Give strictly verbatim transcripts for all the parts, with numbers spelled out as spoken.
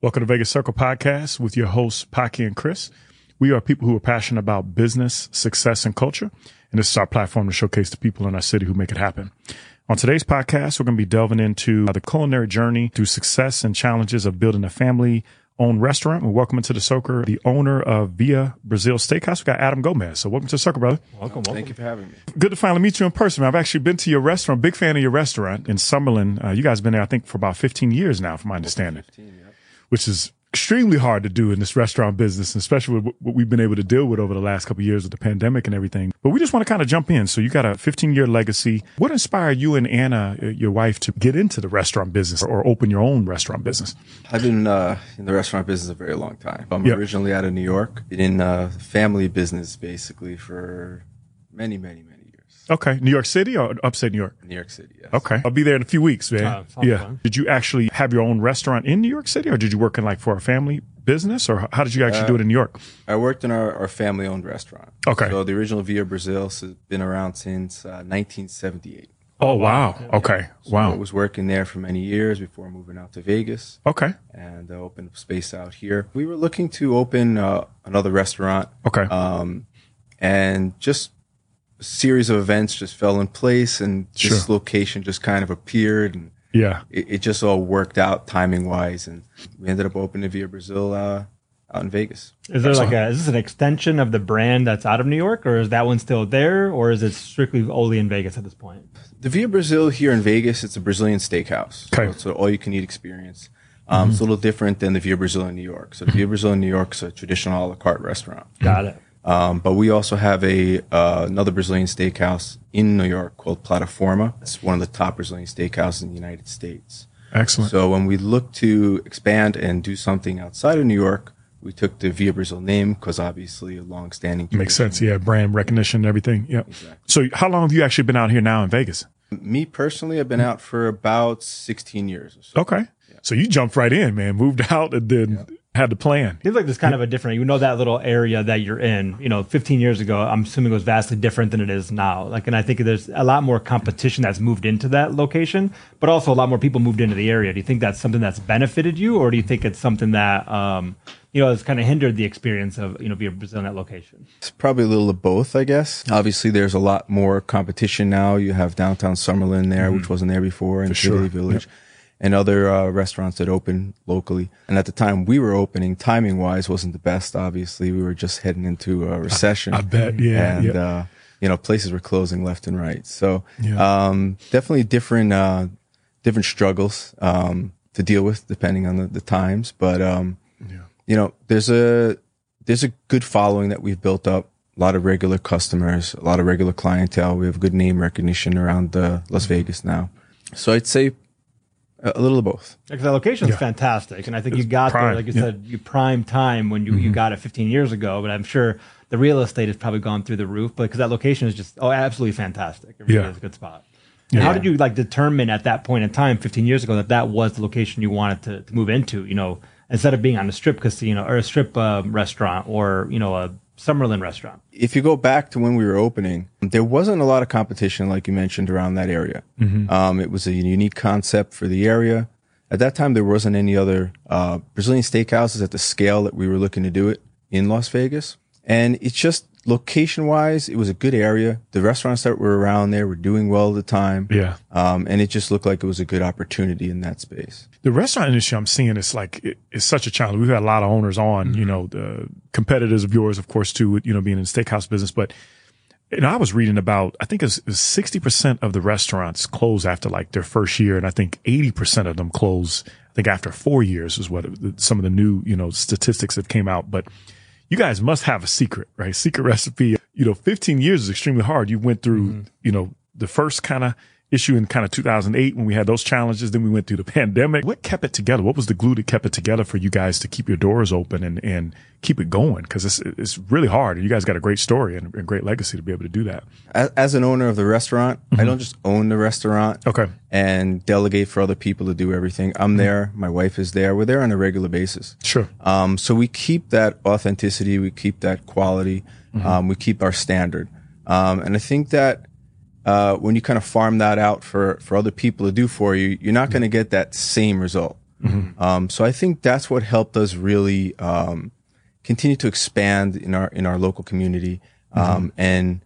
Welcome to Vegas Circle Podcast with your hosts, Paki and Chris. We are people who are passionate about business, success, and culture. And this is our platform to showcase the people in our city who make it happen. On today's podcast, we're going to be delving into the culinary journey through success and challenges of building a family-owned restaurant. We're welcoming to the circle the owner of Via Brazil Steakhouse. We got Adam Gomez. So welcome to the circle, brother. Welcome, welcome. Thank you for having me. Good to finally meet you in person, man. I've actually been to your restaurant. Big fan of your restaurant in Summerlin. Uh, you guys have been there, I think, for about fifteen years now, from my understanding. fifteen, yeah. Which is extremely hard to do in this restaurant business, especially with what we've been able to deal with over the last couple of years with the pandemic and everything. But we just want to kind of jump in. So you got a fifteen-year legacy. What inspired you and Anna, your wife, to get into the restaurant business or open your own restaurant business? I've been uh, in the restaurant business a very long time. I'm yep. originally out of New York, been in uh, family business basically for many, many, many years. Okay. New York City or upstate New York? New York City, yes. Okay. I'll be there in a few weeks, man. Uh, yeah. Fun. Did you actually have your own restaurant in New York City, or did you work in like for a family business, or how did you actually uh, do it in New York? I worked in our, our family-owned restaurant. Okay. So the original Via Brazil has been around since uh, nineteen seventy-eight. Oh, wow. Okay. So wow. I was working there for many years before moving out to Vegas. Okay. And uh, opened a space out here. We were looking to open uh, another restaurant. Okay. Um, and just a series of events just fell in place, and this Sure. location just kind of appeared, and Yeah. it, it just all worked out timing wise, and we ended up opening Via Brazil uh, out in Vegas. Is there like a, is this an extension of the brand that's out of New York, or is that one still there, or is it strictly only in Vegas at this point? The Via Brazil here in Vegas, it's a Brazilian steakhouse. Okay. So it's an all-you-can-eat experience. Um, mm-hmm. It's a little different than the Via Brazil in New York. So the Via Brazil in New York is a traditional a la carte restaurant. Got it. Um, but we also have a uh, another Brazilian steakhouse in New York called Plataforma. It's one of the top Brazilian steakhouses in the United States. Excellent. So when we look to expand and do something outside of New York, we took the Via Brazil name because obviously a long-standing tradition. Makes sense. Yeah. Brand recognition and everything. Yeah. Exactly. So how long have you actually been out here now in Vegas? Me personally, I've been out for about sixteen years or so. Okay. Yeah. So you jumped right in, man, moved out and then yeah. had the plan. Seems like there's kind of a different, you know, that little area that you're in, you know, fifteen years ago, I'm assuming it was vastly different than it is now. Like, and I think there's a lot more competition that's moved into that location, but also a lot more people moved into the area. Do you think that's something that's benefited you, or do you think it's something that, um, you know, has kind of hindered the experience of, you know, Via Brazil in that location? It's probably a little of both, I guess. Obviously, there's a lot more competition now. You have downtown Summerlin there, mm-hmm. which wasn't there before, and Philly sure. Village. Yep. And other uh, restaurants that open locally. And at the time we were opening, timing wise, wasn't the best. Obviously, we were just heading into a recession. I, I bet, yeah. And, yeah. Uh, you know, places were closing left and right. So, yeah. um, definitely different, uh, different struggles, um, to deal with depending on the, the times. But, um, yeah. you know, there's a, there's a good following that we've built up. A lot of regular customers, a lot of regular clientele. We have good name recognition around uh, Las mm-hmm. Vegas now. So I'd say, a little of both. Because that location is yeah. fantastic, and I think it's you got prime. there, like you yeah. said, you prime time when you, mm-hmm. you got it fifteen years ago. But I'm sure the real estate has probably gone through the roof, but because that location is just oh, absolutely fantastic. It really yeah. is a good spot. Yeah. How did you like determine at that point in time, fifteen years ago, that that was the location you wanted to, to move into? You know, instead of being on a strip casino or a strip uh, restaurant or you know a Summerlin restaurant. If you go back to when we were opening, there wasn't a lot of competition, like you mentioned, around that area. Mm-hmm. Um, it was a unique concept for the area. At that time, there wasn't any other uh, Brazilian steakhouses at the scale that we were looking to do it in Las Vegas. And it's just location-wise, it was a good area. The restaurants that were around there were doing well at the time. Yeah. Um, and it just looked like it was a good opportunity in that space. The restaurant industry I'm seeing is like, it, it's such a challenge. We've had a lot of owners on, mm-hmm. you know, the competitors of yours, of course, too, you know, being in the steakhouse business. But, you know, I was reading about, I think it was, it was sixty percent of the restaurants close after like their first year. And I think eighty percent of them close, I think after four years is what it, some of the new, you know, statistics that came out. But you guys must have a secret, right? Secret recipe. You know, fifteen years is extremely hard. You went through, mm-hmm. you know, the first kind of issue in kind of two thousand eight when we had those challenges. Then we went through the pandemic. What kept it together? What was the glue that kept it together for you guys to keep your doors open and, and keep it going? Because it's, it's really hard. And you guys got a great story and a great legacy to be able to do that. As, as an owner of the restaurant, mm-hmm. I don't just own the restaurant okay. and delegate for other people to do everything. I'm mm-hmm. there. My wife is there. We're there on a regular basis. Sure. Um, so we keep that authenticity. We keep that quality. Mm-hmm. Um, we keep our standard. Um, and I think that Uh, when you kind of farm that out for, for other people to do for you, you're not going to get that same result. Mm-hmm. Um, so I think that's what helped us really um, continue to expand in our in our local community, um, mm-hmm. and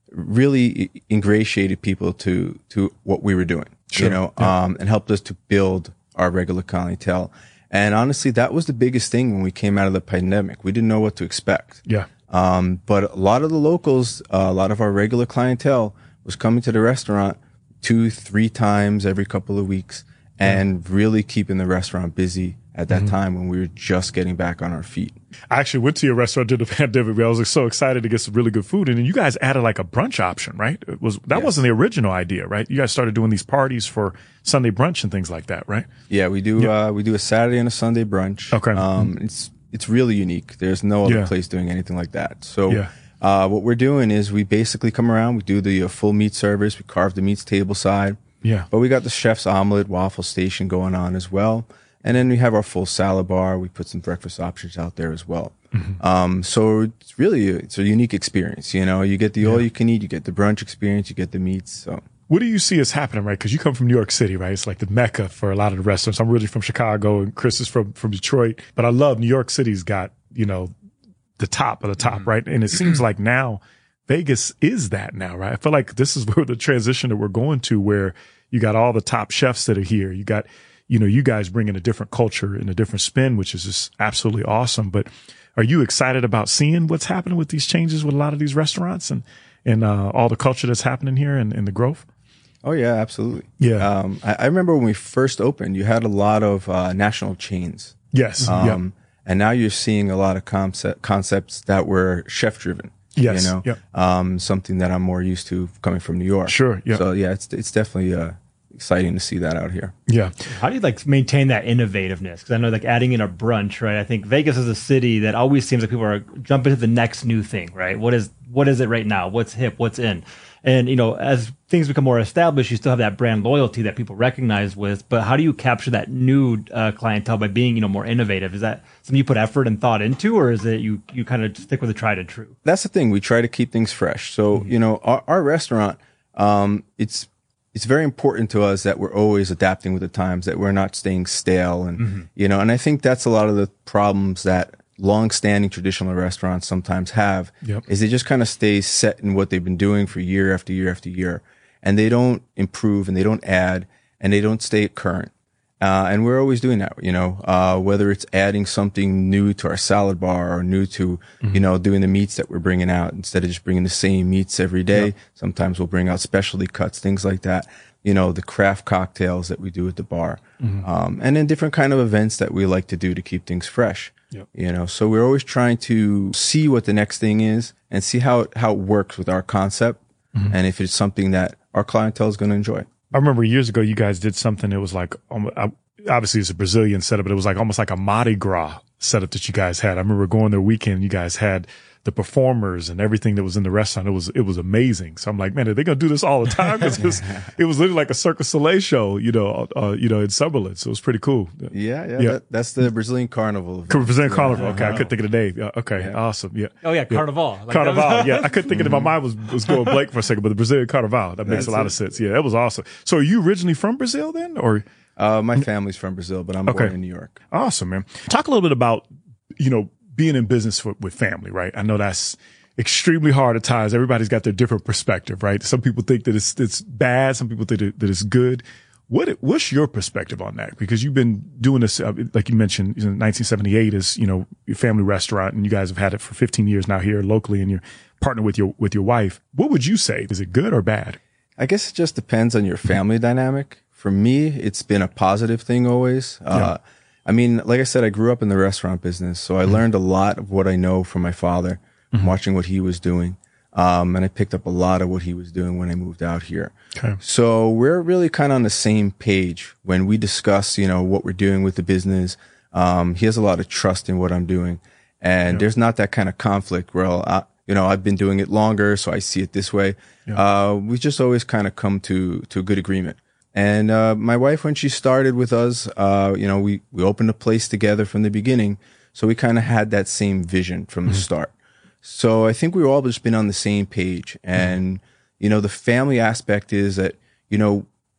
really ingratiated people to to what we were doing, sure. you know, yeah. um, and helped us to build our regular clientele. And honestly, that was the biggest thing when we came out of the pandemic. We didn't know what to expect. Yeah. Um, but a lot of the locals, uh, a lot of our regular clientele was coming to the restaurant two, three times every couple of weeks and mm-hmm. really keeping the restaurant busy at that mm-hmm. time when we were just getting back on our feet. I actually went to your restaurant during the pandemic. I was like, so excited to get some really good food. And then you guys added like a brunch option, right? It was That yes. wasn't the original idea, right? You guys started doing these parties for Sunday brunch and things like that, right? Yeah, we do. Yep. Uh, we do a Saturday and a Sunday brunch. Okay. Um, mm-hmm. It's it's really unique. There's no other yeah. place doing anything like that. So yeah. uh, what we're doing is we basically come around. We do the uh, full meat service. We carve the meats table side. Yeah. But we got the chef's omelet waffle station going on as well. And then we have our full salad bar. We put some breakfast options out there as well. Mm-hmm. Um, so it's really, a, it's a unique experience. You know, you get the all yeah. you can eat, you get the brunch experience, you get the meats. So what do you see as happening, right? Because you come from New York City, right? It's like the mecca for a lot of the restaurants. I'm really from Chicago and Chris is from, from Detroit, but I love New York City's got, you know, the top of the top, mm-hmm. right? And it seems like now Vegas is that now, right? I feel like this is where the transition that we're going to, where you got all the top chefs that are here. You got, you know, you guys bring in a different culture and a different spin, which is just absolutely awesome. But are you excited about seeing what's happening with these changes with a lot of these restaurants and, and, uh, all the culture that's happening here and, and the growth? Oh yeah, absolutely. Yeah. Um, I, I remember when we first opened, you had a lot of, uh, national chains. Yes. Um, yeah. and now you're seeing a lot of concept, concepts that were chef driven. Yes. You know, yep. um, something that I'm more used to coming from New York. Sure. Yeah. So yeah, it's, it's definitely, uh, exciting to see that out here. Yeah. How do you like maintain that innovativeness? Because I know like adding in a brunch, right? I think Vegas is a city that always seems like people are jumping to the next new thing, right? What is what is it right now? What's hip? What's in? And you know, as things become more established, you still have that brand loyalty that people recognize with. But how do you capture that new uh, clientele by being, you know, more innovative? Is that something you put effort and thought into, or is it you you kind of stick with the tried and true? That's the thing. We try to keep things fresh. So mm-hmm. you know, our, our restaurant, um, it's it's very important to us that we're always adapting with the times, that we're not staying stale. And, mm-hmm. you know, and I think that's a lot of the problems that long-standing traditional restaurants sometimes have yep. is they just kind of stay set in what they've been doing for year after year after year. And they don't improve and they don't add and they don't stay current. Uh, and we're always doing that, you know, uh, whether it's adding something new to our salad bar or new to, mm-hmm. you know, doing the meats that we're bringing out instead of just bringing the same meats every day. Yep. Sometimes we'll bring out specialty cuts, things like that. You know, the craft cocktails that we do at the bar. Mm-hmm. Um, and then different kind of events that we like to do to keep things fresh. Yep. You know, so we're always trying to see what the next thing is and see how, how it works with our concept. Mm-hmm. And if it's something that our clientele is going to enjoy. I remember years ago, you guys did something that was like, um, obviously it's a Brazilian setup, but it was like almost like a Mardi Gras setup that you guys had. I remember going there weekend, you guys had the performers and everything that was in the restaurant. It was, it was amazing. So I'm like, man, are they going to do this all the time? Cause it was, it was literally like a Cirque du Soleil show, you know, uh, you know, in Summerlin. So it was pretty cool. Yeah. Yeah. yeah. That, that's the Brazilian Carnival. Brazilian yeah. Carnival. Okay. I couldn't think of the name. Yeah, okay. Yeah. Awesome. Yeah. Oh yeah. Carnival. Yeah. Like Carnival. Yeah. I couldn't think of it. My mind was, was going blank for a second, but the Brazilian Carnival, that makes that's a lot it. of sense. Yeah. That was awesome. So are you originally from Brazil then or? Uh, my family's from Brazil, but I'm okay. born in New York. Awesome, man. Talk a little bit about, you know, being in business for, with family, right? I know that's extremely hard at times. Everybody's got their different perspective, right? Some people think that it's, it's bad. Some people think that it's good. What, what's your perspective on that? Because you've been doing this, uh, like you mentioned, in nineteen seventy-eight is, you know, your family restaurant and you guys have had it for fifteen years now here locally and you're partnered with your, with your wife. What would you say? Is it good or bad? I guess it just depends on your family dynamic. For me, it's been a positive thing always. Uh, yeah. I mean, like I said, I grew up in the restaurant business, so I mm-hmm. learned a lot of what I know from my father, mm-hmm. watching what he was doing. Um, and I picked up a lot of what he was doing when I moved out here. Okay. So we're really kind of on the same page when we discuss, you know, what we're doing with the business. Um, he has a lot of trust in what I'm doing. And yeah. there's not that kind of conflict where, I, you know, I've been doing it longer, so I see it this way. Yeah. Uh, we just always kind of come to, to a good agreement. And, uh, my wife, when she started with us, uh, you know, we, we opened a place together from the beginning. So we kind of had that same vision from the mm-hmm. start. So I think we've all just been on the same page. And, mm-hmm. you know, the family aspect is that, you know,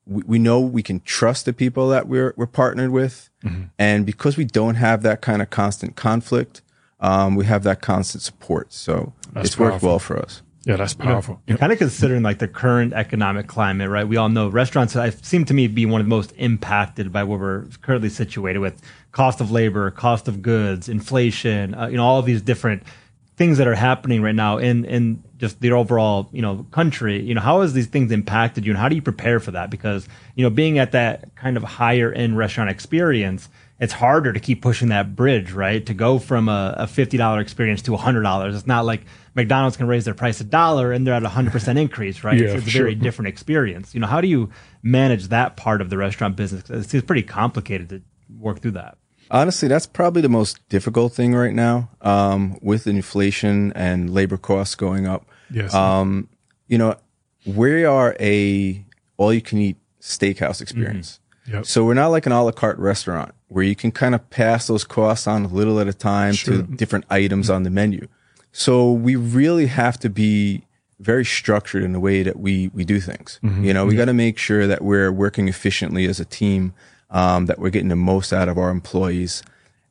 we, we know we can trust the people that we're, we're partnered with. Mm-hmm. And because we don't have that kind of constant conflict, um, we have that constant support. So That's it's worked powerful. well for us. Yeah, that's powerful. You know, kind of considering like the current economic climate, right? We all know restaurants I seem to me be one of the most impacted by where we're currently situated with cost of labor, cost of goods, inflation, uh, you know, all of these different things that are happening right now in, in just the overall, you know, country. You know, how has these things impacted you and how do you prepare for that? Because, you know, being at that kind of higher end restaurant experience, it's harder to keep pushing that bridge, right? To go from a, a fifty dollars experience to one hundred dollars. It's not like McDonald's can raise their price a dollar and they're at a one hundred percent increase, right? Yeah, it's it's a sure. very different experience. You know, how do you manage that part of the restaurant business? It seems pretty complicated to work through that. Honestly, that's probably the most difficult thing right now, um, with inflation and labor costs going up. Yes. Um, you know, we are a all-you-can-eat steakhouse experience. Mm-hmm. Yep. So we're not like an a la carte restaurant where you can kind of pass those costs on a little at a time Sure. to different items on the menu. So we really have to be very structured in the way that we, we do things. Mm-hmm. You know, we got to make sure that we're working efficiently as a team, um, that we're getting the most out of our employees,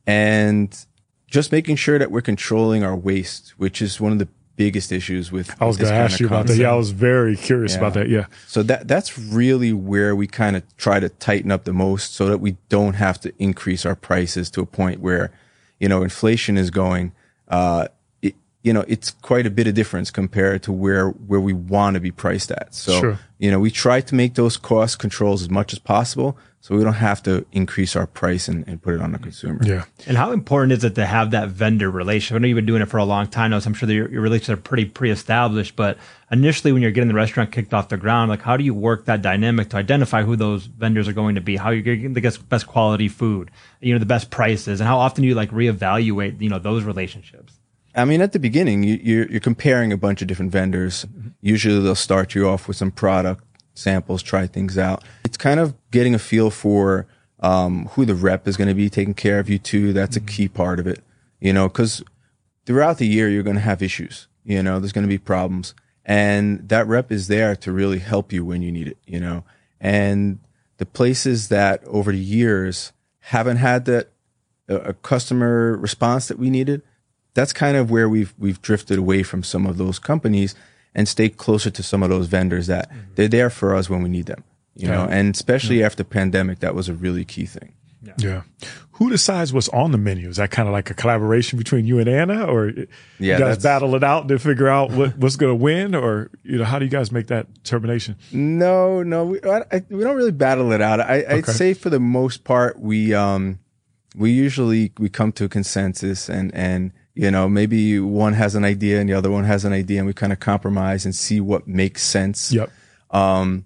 and just making sure that we're controlling our waste, which is one of the biggest issues with. I was with this going to kind ask of you about that. concept. Yeah, I was very curious Yeah. about that. Yeah. So that that's really where we kind of try to tighten up the most, so that we don't have to increase our prices to a point where, you know, inflation is going. Uh, it, you know, it's quite a bit of difference compared to where where we want to be priced at. So, Sure. you know, we try to make those cost controls as much as possible, so we don't have to increase our price and, and put it on the consumer. Yeah. And how important is it to have that vendor relationship? I know you've been doing it for a long time now, so I'm sure that your, your relationships are pretty pre-established. But initially, when you're getting the restaurant kicked off the ground, like how do you work that dynamic to identify who those vendors are going to be? How you're getting the best best quality food, you know, the best prices, and how often do you like reevaluate, you know, those relationships? I mean, at the beginning, you, you're, you're comparing a bunch of different vendors. Usually, they'll start you off with some product samples, try things out. It's kind of getting a feel for um, who the rep is going to be taking care of you too. That's mm-hmm. a key part of it, you know, because throughout the year, you're going to have issues, you know, there's going to be problems, and that rep is there to really help you when you need it, you know, and the places that over the years haven't had that uh, a customer response that we needed, that's kind of where we've, we've drifted away from some of those companies and stay closer to some of those vendors that mm-hmm. they're there for us when we need them, you yeah. know, and especially yeah. after pandemic, that was a really key thing. Yeah. yeah. Who decides what's on the menu? Is that kind of like a collaboration between you and Anna, or yeah, you guys battle it out to figure out what, what's going to win, or, you know, how do you guys make that determination? No, no, we, I, we don't really battle it out. I, I'd okay. say for the most part, we, um, we usually, we come to a consensus, and, and, you know, maybe one has an idea and the other one has an idea, and we kind of compromise and see what makes sense. Yep. Um,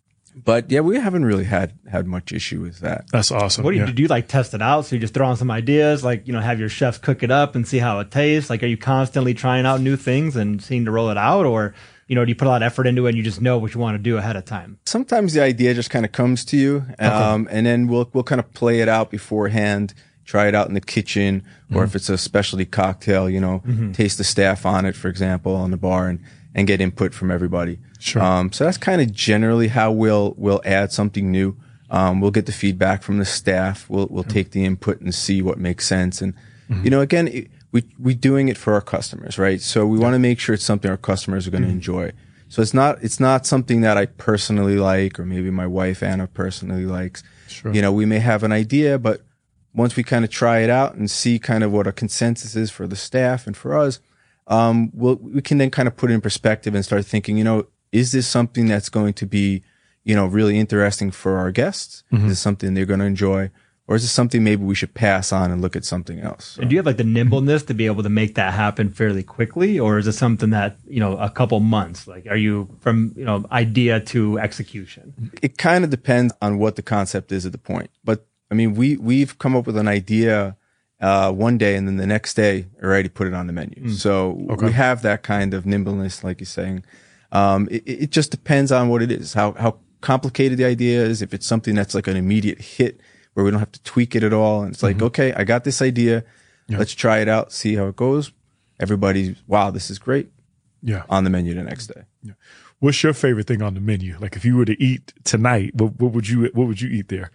but yeah, we haven't really had, had much issue with that. That's awesome. What do you yeah. do? Do you like test it out? So you just throw on some ideas, like, you know, have your chefs cook it up and see how it tastes? Like, are you constantly trying out new things and seeing to roll it out? Or, you know, do you put a lot of effort into it and you just know what you want to do ahead of time? Sometimes the idea just kind of comes to you. Um, okay. and then we'll, we'll kind of play it out beforehand. Try it out in the kitchen, or mm-hmm. if it's a specialty cocktail, you know, mm-hmm. taste the staff on it, for example, on the bar, and, and get input from everybody. Sure. Um, so that's kind of generally how we'll, we'll add something new. Um, we'll get the feedback from the staff. We'll, we'll mm-hmm. take the input and see what makes sense. And, mm-hmm. you know, again, it, we, we're doing it for our customers, right? So we yeah. want to make sure it's something our customers are going to mm-hmm. enjoy. So it's not, it's not something that I personally like, or maybe my wife Anna personally likes. Sure. You know, we may have an idea, but once we kind of try it out and see kind of what a consensus is for the staff and for us, um, we'll, we can then kind of put it in perspective and start thinking, you know, is this something that's going to be, you know, really interesting for our guests? Mm-hmm. Is this something they're going to enjoy? Or is this something maybe we should pass on and look at something else? So. And do you have like the nimbleness to be able to make that happen fairly quickly? Or is it something that, you know, a couple months? Like, are you from, you know, idea to execution? It kind of depends on what the concept is at the point. But I mean, we, we've come up with an idea, uh, one day, and then the next day already put it on the menu. Mm. So okay. we have that kind of nimbleness, like you're saying. Um, it, it just depends on what it is, how, how complicated the idea is. If it's something that's like an immediate hit where we don't have to tweak it at all. And it's like, mm-hmm. okay, I got this idea. Yeah. Let's try it out, see how it goes. Everybody's, wow, this is great. yeah. on the menu the next day. Yeah. What's your favorite thing on the menu? Like if you were to eat tonight, what, what would you what would you eat there?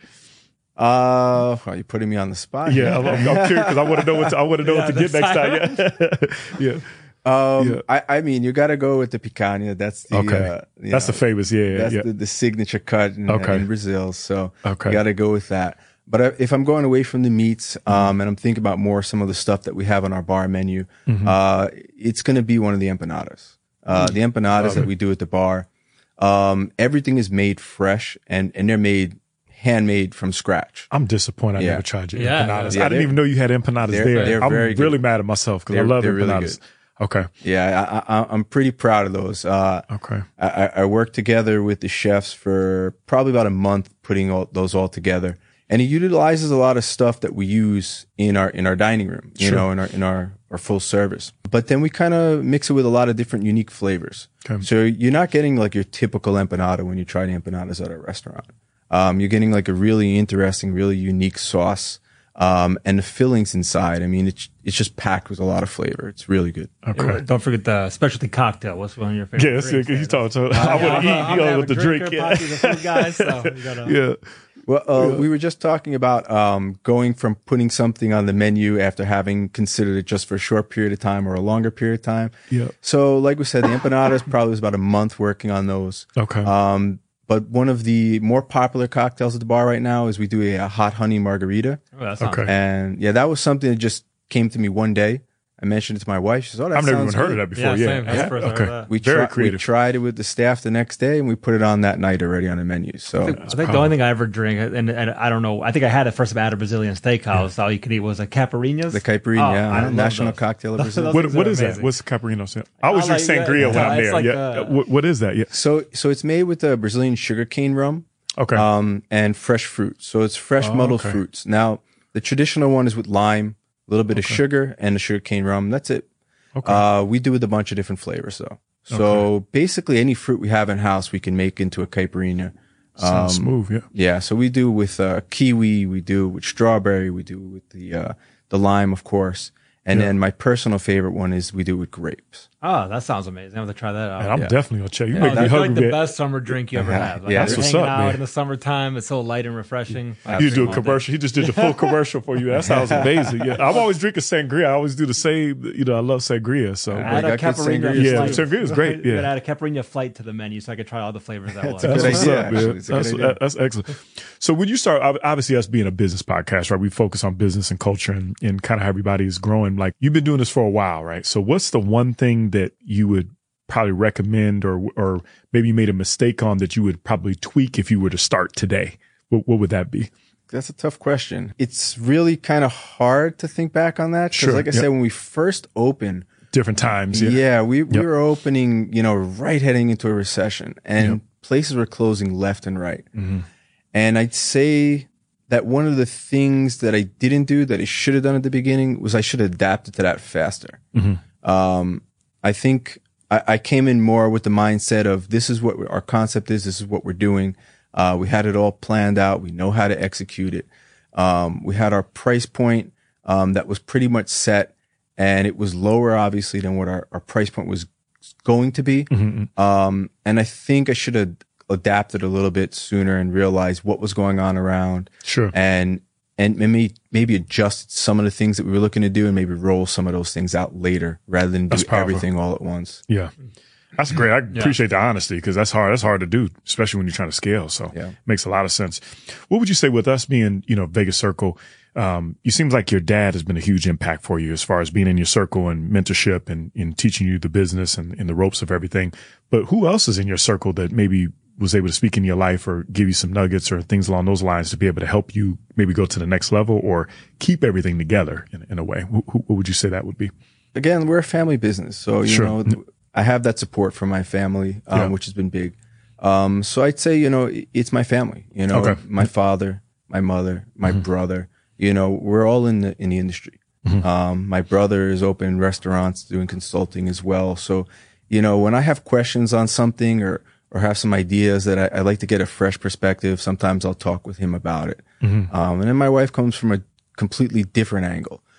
Uh, well, you're putting me on the spot. Yeah, I'm, I'm curious because I want to know what to, I want to know Yeah, what to get next time. Yeah, yeah. Um, Yeah. I, I mean, you got to go with the picanha. That's the Okay. uh, you That's know, the famous. Yeah, That's yeah. the, the signature cut in, Okay. in Brazil. So Okay. you got to go with that. But uh, if I'm going away from the meats, um, and I'm thinking about more some of the stuff that we have on our bar menu, Mm-hmm. uh, it's going to be one of the empanadas. Uh, the empanadas Love that it. we do at the bar, um, everything is made fresh and, and they're made handmade from scratch. I'm disappointed I Yeah. never tried your Yeah. empanadas. Yeah, I didn't they're- even know you had empanadas they're- there. they're I'm very good. really mad at myself because I They're- love they're really empanadas. good. Okay. Yeah, I, I, I'm pretty proud of those. Uh, Okay. I, I worked together with the chefs for probably about a month putting all, those all together. And it utilizes a lot of stuff that we use in our, in our dining room, you Sure. know, in our, in our, our full service. But then we kind of mix it with a lot of different unique flavors. Okay. So you're not getting like your typical empanada when you try the empanadas at a restaurant. Um, you're getting like a really interesting, really unique sauce. Um, and the fillings inside, I mean, it's, it's just packed with a lot of flavor. It's really good. Okay. Don't forget the specialty cocktail. What's one of your favorite? Yeah, it's, drinks? he's talking. So I Yeah, want to I'm eat, a- I'm you know, a with the drink. drinker, Yeah. Poppy's a food guy, so you gotta- yeah. Well, uh, we were just talking about um, going from putting something on the menu after having considered it just for a short period of time or a longer period of time. Yeah. So, like we said, the empanadas probably was about a month working on those. Okay. Um, but one of the more popular cocktails at the bar right now is we do a, a hot honey margarita. Oh, that sounds Okay. And yeah, that was something that just came to me one day. I mentioned it to my wife. She says, "Oh, that I've never even sounds heard good." of that before. Yeah, Yeah. same. That's the first I heard Okay. that. We, Very tri- we creative. tried it with the staff the next day, and we put it on that night already on the menu. So I think the only thing I ever drink, and, and I don't know, I think I had it first time at a Brazilian steakhouse. All you could eat was a caipirinhas. the caipirinha, Oh, yeah, I love national those. cocktail of Those- Brazil. those What, things what are is that? amazing. What's Caparino? I always I drink like- yeah, sangria when yeah, I'm it's there. like, yeah. uh, what, what is that? Yeah. So, so it's made with the Brazilian sugarcane rum, Okay. um, and fresh fruit. So it's fresh Oh, muddled okay. fruits. Now, the traditional one is with lime, a little bit of sugar, and the sugarcane rum. That's it. Okay. Uh, we do with a bunch of different flavors though. So basically, any fruit we have in house, we can make into a caipirinha. Sounds um, smooth. Yeah. Yeah. So we do with uh, kiwi, we do with strawberry, we do with the uh, the lime, of course. And Yeah. then my personal favorite one is we do with grapes. Oh, that sounds amazing. I'm gonna try that out. And I'm Yeah. definitely gonna check. You Oh, make me that's like hungry. the man. best summer drink you ever Yeah. have. Like, Yeah. you're That's what's hanging up, out man. in the summertime. It's so light and refreshing. You do a All day. commercial. He just did the full commercial for you. That sounds amazing. Yeah, I'm always drinking sangria. I always do the same. You know, I love sangria. So, I Yeah. had a Got good caipirinha sangria. Yeah, flight. sangria is great, yeah. But I had a caipirinha flight to the menu so I could try all the flavors at once. a that's good what's idea, up, actually. man. It's a good That's, idea. that's excellent. So, when you start, ob- obviously, us being a business podcast, right? We focus on business and culture and, and kind of how everybody is growing. Like, you've been doing this for a while, right? So, what's the one thing that you would probably recommend, or or maybe you made a mistake on that you would probably tweak if you were to start today? What, what would that be? That's a tough question. It's really kind of hard to think back on that. 'Cause Sure, like I yep. said, when we first opened, Different times. yeah, Yeah. we, we Yep. were opening, you know, right heading into a recession and Yep. places were closing left and right. Mm-hmm. And I'd say that one of the things that I didn't do that I should have done at the beginning was I should have adapted to that faster. Mm-hmm. Um, I think I, I came in more with the mindset of this is what our concept is. This is what we're doing. Uh, we had it all planned out. We know how to execute it. Um, we had our price point, um, that was pretty much set, and it was lower, obviously, than what our, our price point was going to be. Mm-hmm. Um, and I think I should have adapted a little bit sooner and realized what was going on around Sure. and, and maybe, maybe adjust some of the things that we were looking to do and maybe roll some of those things out later rather than do That's powerful. everything all at once. Yeah. That's great. I appreciate the honesty because that's hard. That's hard to do, especially when you're trying to scale. So Yeah. makes a lot of sense. What would you say with us being, you know, Vegas Circle? Um, you seems like your dad has been a huge impact for you as far as being in your circle and mentorship and, and teaching you the business and, and the ropes of everything. But who else is in your circle that maybe was able to speak in your life or give you some nuggets or things along those lines to be able to help you maybe go to the next level or keep everything together in, in a way? Who, who, what would you say that would be? Again, we're a family business. So, you Sure. know, th- I have that support from my family, um, Yeah. which has been big. Um, so I'd say, you know, it- it's my family, you know, Okay. my father, my mother, my brother, you know, we're all in the, in the industry. Um, my brother is opening restaurants, doing consulting as well. So, you know, when I have questions on something or, or have some ideas that I, I like to get a fresh perspective, sometimes I'll talk with him about it. Um, and then my wife comes from a completely different angle.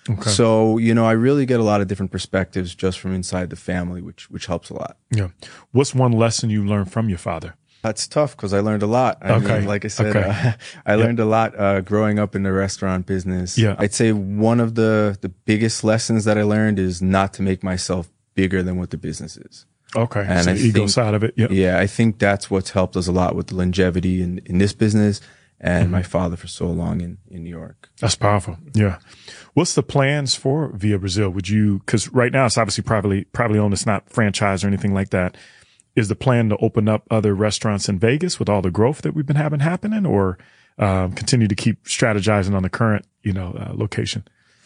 Okay. So, you know, I really get a lot of different perspectives just from inside the family, which which helps a lot. Yeah. What's one lesson you learned from your father? That's tough because I learned a lot. I Okay. mean, like I said, Okay. uh, I learned a lot uh, growing up in the restaurant business. Yeah. I'd say one of the, the biggest lessons that I learned is not to make myself bigger than what the business is. Okay. And so I the ego think- side of it. Yeah. Yeah, I think that's what's helped us a lot with the longevity in, in this business and Mm-hmm. my father for so long in, in New York. That's powerful. Yeah. What's the plans for Via Brazil? Would you, cause right now it's obviously privately, privately owned. It's not franchise or anything like that. Is the plan to open up other restaurants in Vegas with all the growth that we've been having happening, or um, continue to keep strategizing on the current, you know, uh, location?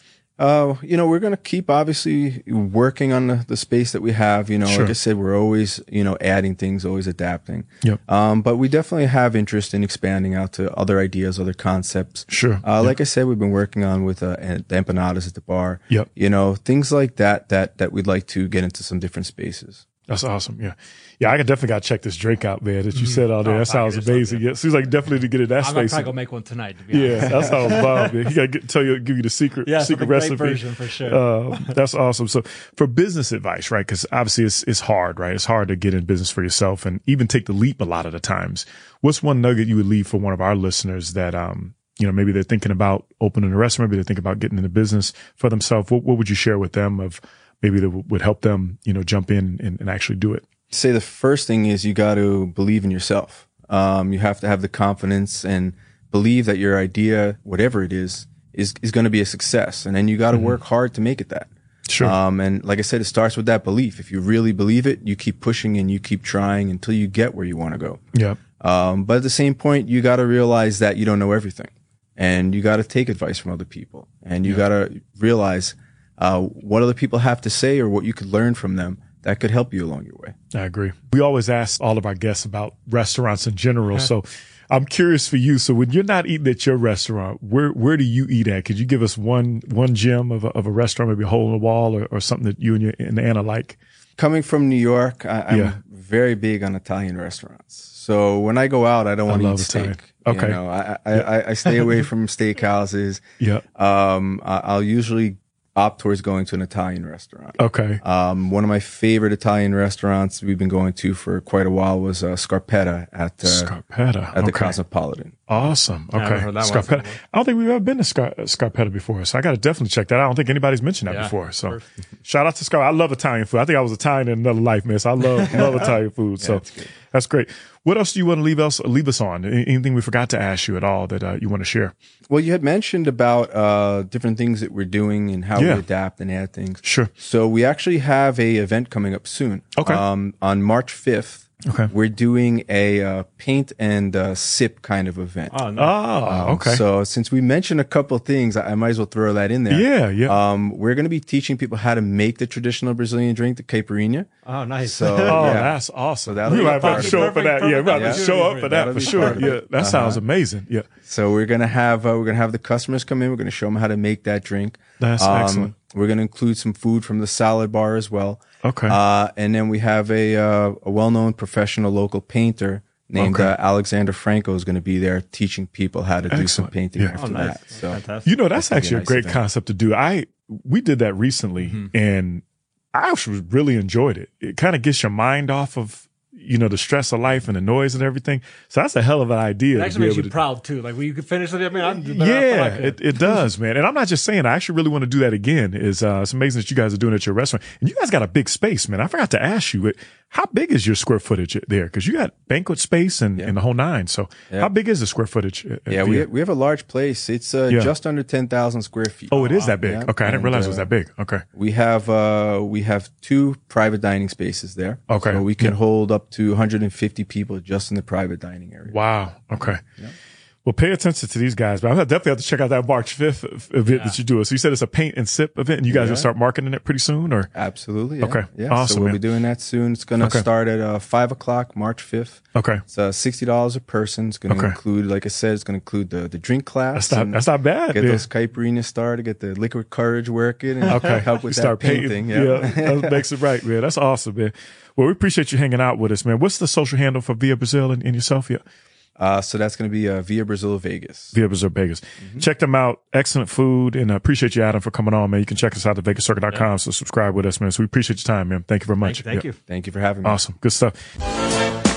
Uh, you know, we're going to keep obviously working on the, the space that we have. You know, Sure. like I said, we're always, you know, adding things, always adapting. Yep. Um, but we definitely have interest in expanding out to other ideas, other concepts. Sure. Uh, like I said, we've been working on with uh, the empanadas at the bar. Yep. You know, things like that, that, that we'd like to get into some different spaces. That's awesome. Yeah. Yeah. I definitely got to check this drink out, man, that you said all there. Oh, That sounds it's so amazing. good. Yeah. Seems like definitely to get in that I'm gonna space. probably go make one tonight. To be honest. Yeah. That sounds bomb, man. He got to get, tell you, give you the secret, Yeah, secret the great recipe. version for sure. Uh, that's awesome. So for business advice, right? Cause obviously it's, it's hard, right? It's hard to get in business for yourself and even take the leap a lot of the times. What's one nugget you would leave for one of our listeners that, um, you know, maybe they're thinking about opening a restaurant, maybe they're thinking about getting into business for themselves. What, what would you share with them of maybe that would help them, you know, jump in and, and actually do it? Say the first thing is you got to believe in yourself. Um, you have to have the confidence and believe that your idea, whatever it is, is, is going to be a success. And then you got to Mm-hmm. work hard to make it that. Sure. Um, and like I said, it starts with that belief. If you really believe it, you keep pushing and you keep trying until you get where you want to go. Yeah. Um, but at the same point, you got to realize that you don't know everything, and you got to take advice from other people, and you got to realize uh, what other people have to say or what you could learn from them that could help you along your way. I agree. We always ask all of our guests about restaurants in general. So I'm curious for you. So when you're not eating at your restaurant, where where do you eat at? Could you give us one one gem of a, of a restaurant, maybe a hole in the wall, or, or something that you and your and Anna like? Coming from New York, I, I'm Yeah. very big on Italian restaurants. So when I go out, I don't want to love eat Italian. steak. Okay. You know, I, I, I, I stay away from steakhouses. Yeah. Um, I, I'll usually opt towards going to an Italian restaurant. Okay. Um, one of my favorite Italian restaurants we've been going to for quite a while was uh, Scarpetta at uh, Scarpetta. at the Okay. Cosmopolitan. Awesome. I haven't Okay. heard that one Scarpetta. before. I don't think we've ever been to Scar- Scarpetta before, so I got to definitely check that out. I don't think anybody's mentioned that Yeah. before. So Perfect. shout out to Scar. I love Italian food. I think I was Italian in another life, man. So I love love Italian food. So that's good. that's great. What else do you want to leave us leave us on? Any- Anything we forgot to ask you at all that uh, you want to share? Well, you had mentioned about uh, different things that we're doing and how Yeah. we adapt and add things. Sure. So we actually have a event coming up soon. Okay. Um, on March fifth. Okay. We're doing a uh, paint and uh, sip kind of event. Oh, no. Oh, okay. So since we mentioned a couple of things, I I might as well throw that in there. Yeah, yeah. Um, we're going to be teaching people how to make the traditional Brazilian drink, the caipirinha. oh, nice. So- Oh, yeah. that's awesome. that'll we be might have part to of show it. up for that. Perfect, Yeah, we have to perfect. show up for that That'll for be sure. part of Yeah, it. that sounds amazing. Yeah, So we're gonna have uh, we're gonna have the customers come in. We're gonna show them how to make that drink. That's Um, excellent. We're gonna include some food from the salad bar as well. Okay. Uh, and then we have a uh, a well-known professional local painter named Okay. uh, Alexander Franco is going to be there teaching people how to do some Excellent. painting Yeah. after Oh, nice. that. So Fantastic. You know, that's That could be actually a a nice great event. concept to do. I we did that recently, Mm-hmm. and I actually really enjoyed it. It kind of gets your mind off of you know the stress of life and the noise and everything. So that's a hell of an idea. It to actually be makes able you to, proud too. Like when you could finish it. I mean, I'm Yeah, it, it does, man. And I'm not just saying. I actually really want to do that again. Is uh, it's amazing that you guys are doing it at your restaurant, and you guys got a big space, man. I forgot to ask you, it. How big is your square footage there? Because you got banquet space and, and the whole nine. So Yeah. how big is the square footage? at- at yeah, we Via? we have a large place. It's uh, Yeah. just under ten thousand square feet. Oh, it is that big. Yeah. Okay, I didn't And, realize it was uh, that big. Okay. We have uh we have two private dining spaces there. Okay. So we can Yeah. hold up to one hundred fifty people just in the private dining area. Wow. Okay. Well, pay attention to these guys, but I definitely have to check out that March fifth event Yeah. that you do. So you said it's a paint and sip event, and you guys Yeah. will start marketing it pretty soon, or Absolutely. Yeah. Okay. Yeah. Awesome, So we'll man. be doing that soon. It's going to Okay. start at uh, five o'clock, March fifth. okay, It's uh, sixty dollars a person. It's going to Okay. include, like I said, it's going to include the, the drink class. that's not and that's not bad. Get yeah. those caipirinhas started, get the liquid courage working, and Okay. help with You that painting. Yeah, that makes it right, man. That's awesome, man. Well, we appreciate you hanging out with us, man. What's the social handle for Via Brazil and, and yourself? Yeah. Uh, so that's going to be uh, Via Brazil Vegas. Via Brazil Vegas. Mm-hmm. Check them out. Excellent food. And I appreciate you, Adam, for coming on, man. You can check us out at vegas circle dot com. Yeah. So subscribe with us, man. So we appreciate your time, man. Thank you very much. Thank you. Thank yeah. you. Thank you for having me. Awesome. Good stuff.